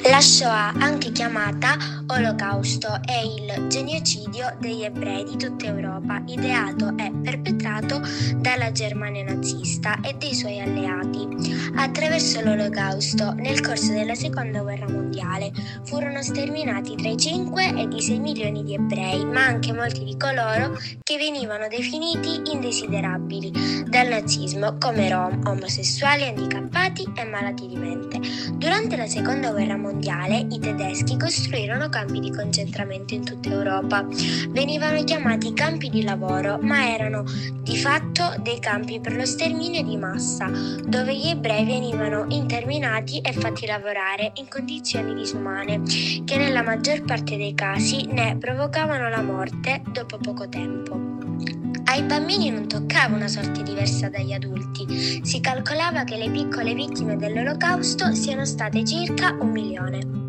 La Shoah, anche chiamata Olocausto, è il genocidio degli ebrei di tutta Europa, ideato e perpetrato dalla Germania nazista e dei suoi alleati. Attraverso l'Olocausto, nel corso della Seconda Guerra Mondiale, furono sterminati tra i 5 e i 6 milioni di ebrei, ma anche molti di coloro che venivano definiti indesiderabili dal nazismo come rom, omosessuali, handicappati e malati di mente. Durante la Seconda Guerra Mondiale, i tedeschi costruirono campi di concentramento in tutta Europa. Venivano chiamati campi di lavoro, ma erano di fatto dei campi per lo sterminio di massa, dove gli ebrei venivano interminati e fatti lavorare in condizioni disumane, che nella maggior parte dei casi ne provocavano la morte dopo poco tempo. Ai bambini non toccava una sorte diversa dagli adulti. Si calcolava che le piccole vittime dell'Olocausto siano state circa 1 milione.